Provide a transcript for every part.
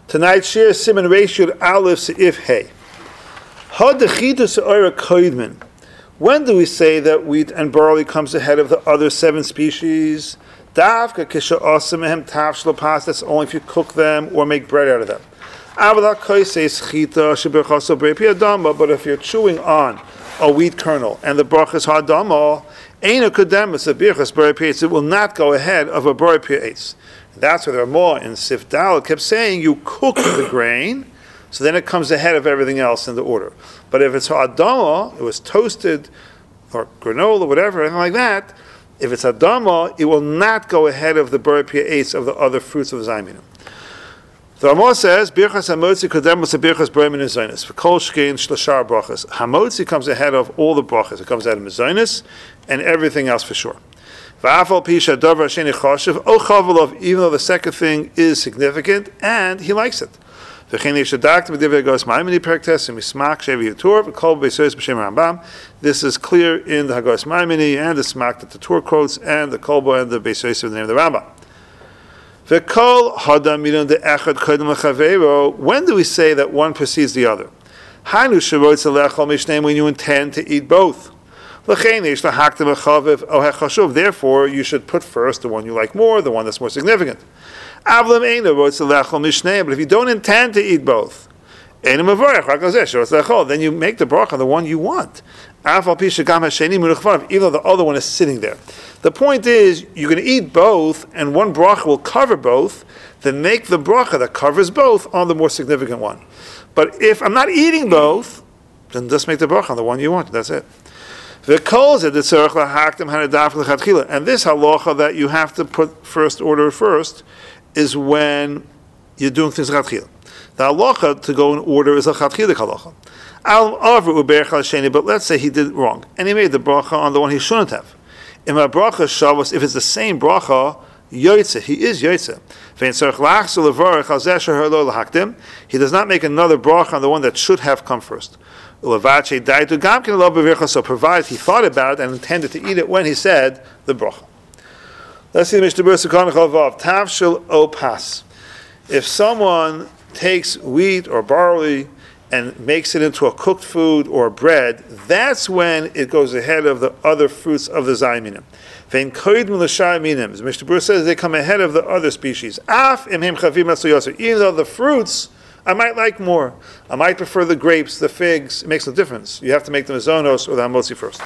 Tonight, share Simon Reshud Aleph Seif Hey. When do we say that wheat and barley comes ahead of the other 7 species? That's only if you cook them or make bread out of them. But if you're chewing on a wheat kernel and the brach is hadama, it will not go ahead of a bar pi'etz. That's where the Ramah in Sif Dal kept saying you cook the grain, so then it comes ahead of everything else in the order. But if it's Adama, it was toasted, or granola, whatever, anything like that, if it's Adama, it will not go ahead of the Bar Pi'etz of the other fruits of the Zayminim. The Ramah says, Birchas HaMotzi kodemus Birchas B'rei min Zaynis. V'kol shkein shlashar brachas. HaMotzi comes ahead of all the brachas. It comes ahead of Zaynis and everything else for sure. Even though the second thing is significant, and he likes it. This is clear in the Hagos Maimoni and the Smak that the Torah quotes, and the Kolbo and the Beis Yosef in the name of the Rambam. When do we say that one precedes the other? When you intend to eat both. Therefore, you should put first the one you like more, the one that's more significant. But if you don't intend to eat both, then you make the bracha on the one you want, even though the other one is sitting there. The point is, you're going to eat both, and one bracha will cover both, then make the bracha that covers both on the more significant one. But if I'm not eating both, then just make the bracha on the one you want. That's it. And this halacha that you have to put first order first is when you're doing things lechatchila. The halacha to go in order is a lechatchila halacha. But let's say he did it wrong and he made the bracha on the one he shouldn't have. In my bracha shavos, if it's the same bracha, yoytze, he is yoytze. He does not make another bracha on the one that should have come first. So provided he thought about it and intended to eat it when he said the bracha. Let's see the Mishnah Berurah Sekhan Chavav. Tavshil opas. If someone takes wheat or barley and makes it into a cooked food or bread, that's when it goes ahead of the other fruits of the Zayminim. Vein koidm l'shar minim. The Mishnah Berurah says they come ahead of the other species. Af imhim chavim asuyosir. Even though the fruits I might like more. I might prefer the grapes, the figs. It makes no difference. You have to make the mezonos or the hamotzi first.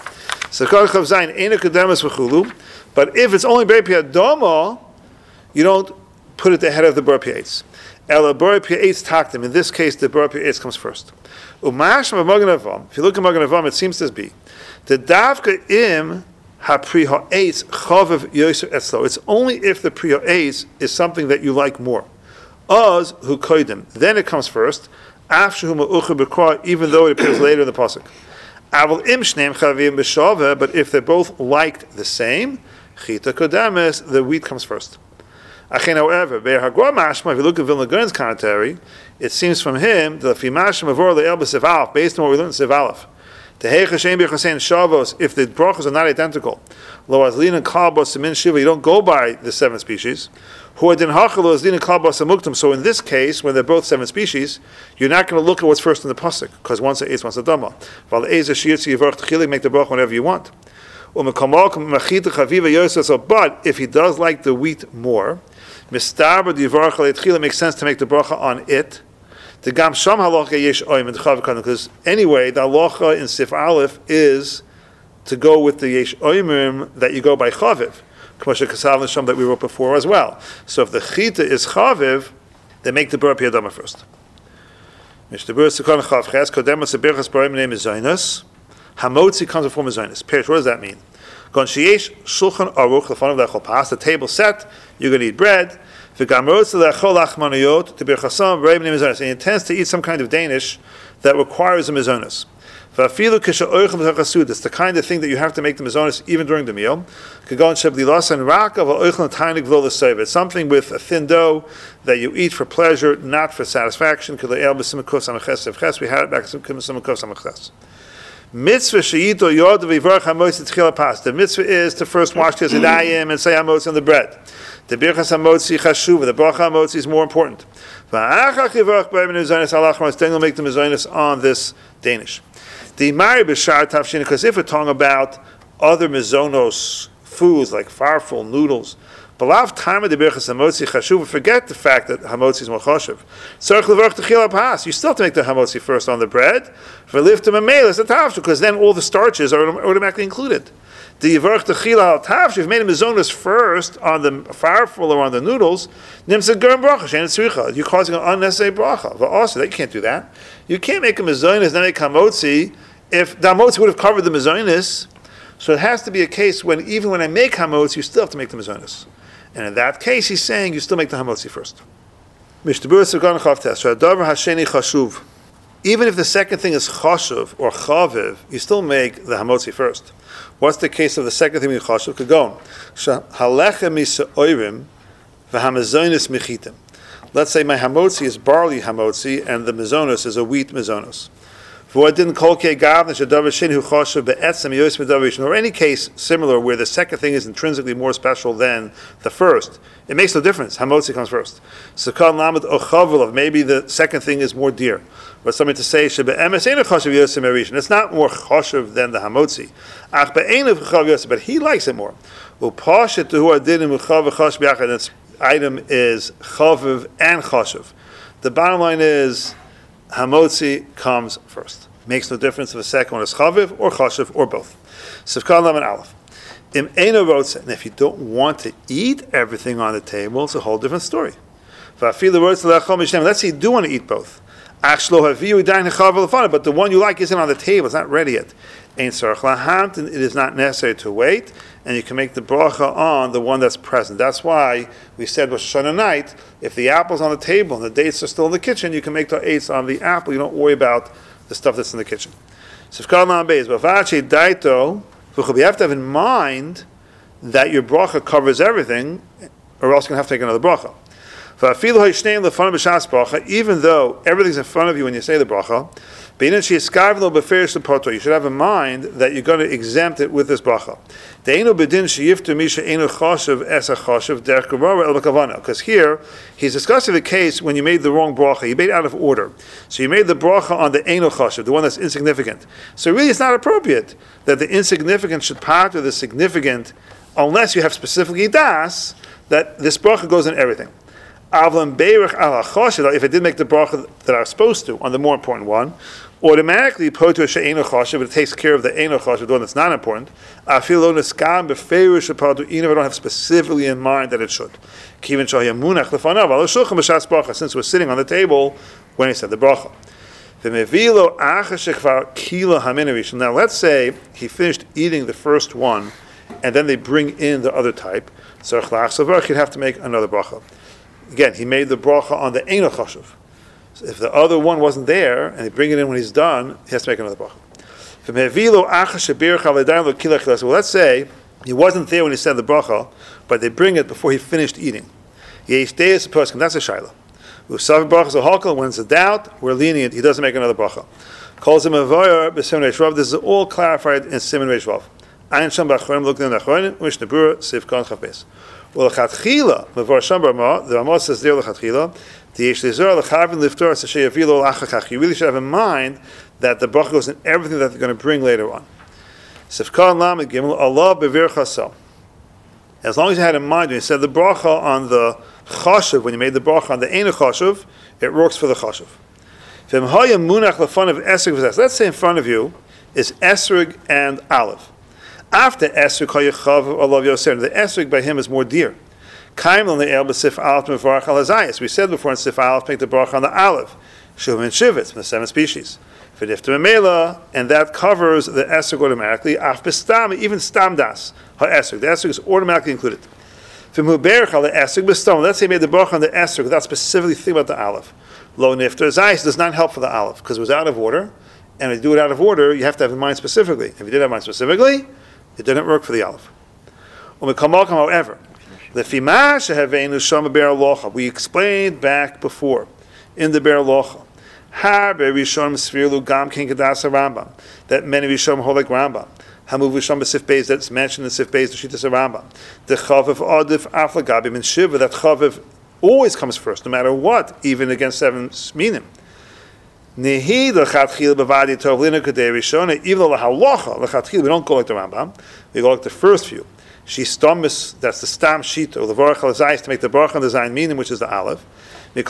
But if it's only B'rei Piyadoma, you don't put it ahead of the B'rei Piyetz. Ela B'rei Piyetz taktim. In this case, the B'rei Piyetz comes first. If you look at Magen Avraham, it seems to be the davka im ha-pri ha'etz chavev yoser etzlo. It's only if the pri ha'etz is something that you like more. Oz hu koidim. Then it comes first. After hu ma'ucher b'kra, even though it appears later in the pasuk. Aval im shneim chavim b'shaveh. But if they both liked the same, chita kodemes, the wheat comes first. Achen, however, be'er hagor mashma. If you look at Vilna Gaon's commentary, it seems from him that fi mashma avor le'el b'sev aleph, based on what we learned in Sev Aleph. Tehei chashem b'chasein shavos. If the brachos are not identical, lo azlin and kalbos semin shiva. You don't go by the 7 species. So in this case, when they're both 7 species, you're not going to look at what's first in the pasuk, because one's a eitz, one's a dama. Make the bracha whenever you want. But if he does like the wheat more, it makes sense to make the bracha on it. Because anyway, the halacha in Sif Aleph is to go with the yesh oimim that you go by chaviv. That we wrote before as well. So if the chita is chaviv, they make the bar piyadama first. Mishnah Berurah Sekhan Chav Ches Kodemas Birchas B'rei name is Zaynos. Hamotzi comes in form of Zaynos. Perish. What does that mean? Gon sheyesh shulchan aruch the front of the echol pas. The table set. You're going to eat bread. V'gamrotz le'echol achmaniyot to birchasam B'rei name is Zaynos. He intends to eat some kind of Danish that requires a mizonos. It's the kind of thing that you have to make the mizonos even during the meal. It's something with a thin dough that you eat for pleasure, not for satisfaction. We had it back in Mitzvah she'ito yod v'yivarach hamotzi t'chila pas. The mitzvah is to first wash the yadayim and say hamotzi on the bread. The birchas hamotzi chashuva. The bracha hamotzi is more important. V'achach yivarach b'ayim mezainis alachmas. Then you'll make the mezainis on this Danish. The mari b'shar tafshin. Because if we're talking about other mezonos foods like farfel, noodles, b'lav time of the birchas hamotzi chashuva. Forget the fact that hamotzi is more chashuv. Tzarich levarach t'chila pas. You still have to make the hamotzi first on the bread. For lift them a melis a tafshu, because then all the starches are automatically included. The yivarach t'chila al tafshu. You've made a mezonos first on the farfel or on the noodles. Nimsa germ bracha shein tzricha. You're causing an unnecessary bracha. But also, you can't do that. You can't make a mezonos and then make hamotzi if the hamotzi would have covered the mezonos. So it has to be a case when even when I make hamotzi, you still have to make the mezonos. And in that case, he's saying you still make the hamotzi first. Even if the second thing is chashuv or chaviv, you still make the hamotzi first. What's the case of the second thing being chashuv? Kagon. Let's say my hamotzi is barley hamotzi and the mezonos is a wheat mezonos. Or any case similar where the second thing is intrinsically more special than the first, it makes no difference. Hamotzi comes first. Maybe the second thing is more dear. But something to say, it's not more chashuv than the hamotzi. But he likes it more. Its item is chaviv and chashuv. The bottom line is, hamotzi comes first. Makes no difference if the second one is chaviv or chashuv or both. Sivkan lam and aleph. Im eino rotze, and if you don't want to eat everything on the table, it's a whole different story. Let's say you do want to eat both. But the one you like isn't on the table, it's not ready yet. It is not necessary to wait, and you can make the bracha on the one that's present. That's why we said Rosh Hashanah night, if the apple's on the table and the dates are still in the kitchen, you can make the eights on the apple. You don't worry about the stuff that's in the kitchen. You have to have in mind that your bracha covers everything, or else you're going to have to take another bracha. Even though everything's in front of you when you say the bracha, you should have in mind that you're going to exempt it with this bracha. Because here, he's discussing the case when you made the wrong bracha. You made it out of order. So you made the bracha on the eino chashuv, the one that's insignificant. So really it's not appropriate that the insignificant should part with the significant unless you have specifically das, that this bracha goes in everything. If I did make the bracha that I was supposed to on the more important one, automatically but it takes care of the eino chashuv, the one that's not important. Even if I don't have specifically in mind that it should. Since we're sitting on the table when he said the bracha. Now let's say he finished eating the first one and then they bring in the other type. So he'd have to make another bracha. Again, he made the bracha on the eino chashuv. So if the other one wasn't there, and they bring it in when he's done, he has to make another bracha. Well, let's say he wasn't there when he said the bracha, but they bring it before he finished eating. That's a shaila. When it's a doubt, we're lenient. He doesn't make another bracha. This is all clarified in Siman Reish Vav. Ayin Sham B'Achronim Looking in the Achronim, Mishnah Berurah Sivkon Chafes. Well, lechatchila, mevar Sham Barma, the Rama says there lechatchila, the Yesh Lezor lechavin liftor sashayavilo lachachach. You really should have in mind that the bracha goes in everything that they're going to bring later on. Sivkon Lamed Gimel Allah bevir chasam. As long as you had in mind when you said the bracha on the chashuv, when you made the bracha on the eino chashuv, it works for the chashuv. Let's say in front of you is esrig and aleph. After esrig hayachav olav yoser, the esrig by him is more dear. Kaim on the el b'sif aleph mevarach al hazayis. We said before in sif aleph make the bracha on the aleph. Shuvim and shivitz from the 7 species. V'difta memela, and that covers the esrig automatically. Af b'stam, even stam das ha esrig. The esrig is automatically included. V'mu berach al the esrig b'stam. Let's say he made the bracha on the esrig without specifically thinking about the aleph. Lo nifter zayis does not help for the aleph because it was out of order. And if you do it out of order, you have to have in mind specifically. If you didn't have in mind specifically, it didn't work for the aleph. However, we explained back before in the Ber Locha Har beRishonim Svirlu Gam King Kedas Rambam. That many Rishonim hold like Rambam. Hamuv Rishon b'Sif Beis, that's mentioned in Sif Beis, the Shittas Rambam. The Chaviv Adif Aflagabim and Shiva, that Chaviv always comes first, no matter what, even against 7 Minim. Nehi l'chatchil b'vadi tov lina kadei Rishona, even though l'halacha, l'chatchil, we don't go like the Rambam, we go like the first few. She stomis, that's the stam shita, or the varach al-zayis, to make the baruch on the zayin minim, which is the aleph. But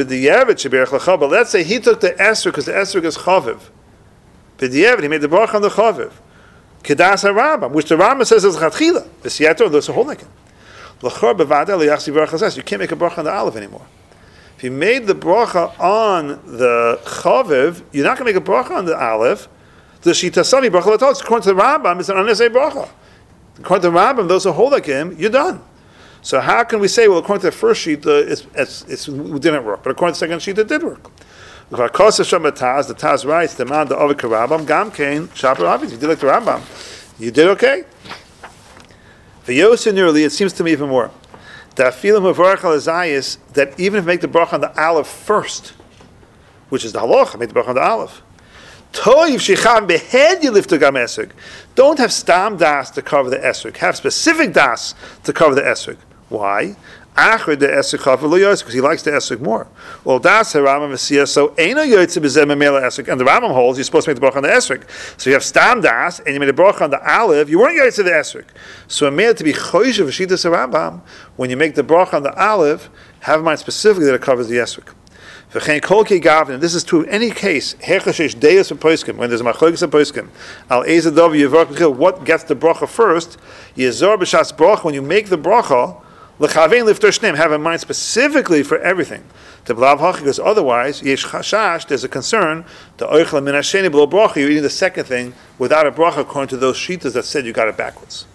let's say he took the esrog, because the esrog is chaviv. B'di'evet, he made the baruch on the chaviv. Kedas HaRambam, which the Rambam says is chatchila. V'siyato, there's a whole like it. L'chor b'vada l'yachsi baruch al-zayis, you can't make a baruch on the aleph anymore. If you made the bracha on the chaviv, you're not going to make a bracha on the aleph. The shita sami bracha l'tot, according to the Rambam, it's an unnecessary bracha. According to the Rambam, those who hold like him, you're done. So how can we say, well, according to the first sheet, it didn't work, but according to the second sheet, it did work? The Taz writes, the man the Avik Rambam, Gam Kain, Shaper Avis, you did like the Rambam. You did okay. For Yosin, it seems to me even more. That feeling of Varach al-Azayis, that even if you make the bracha on the aleph first, which is the halacha, make the bracha on the aleph. Toiv shecham behead you lift the gam esrog. Don't have stam das to cover the esrog. Have specific das to cover the esrog. Why? Achrid the esrog chaver lo yosef, because he likes the esrog more. Well, das Rambam v'siyah, so eino yotze b'zeh memela esrog, and the Rambam holds you're supposed to make the bracha on the esrog. So you have stam das, and you made the bracha on the aleph. You weren't yotze the esrog. So it made to be choishev v'shitas Rambam. When you make the bracha on the aleph, have in mind specifically that it covers the esrog. And this is true in any case. When there's a machlokes of poskim, what gets the bracha first? When you make the bracha, have in mind specifically for everything. Because otherwise, there's a concern. You're eating the second thing without a bracha according to those shitas that said you got it backwards.